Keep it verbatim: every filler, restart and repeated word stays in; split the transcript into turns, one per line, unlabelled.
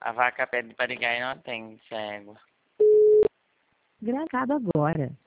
A vaca pede para ligar e não atende, cego.
Gravado agora.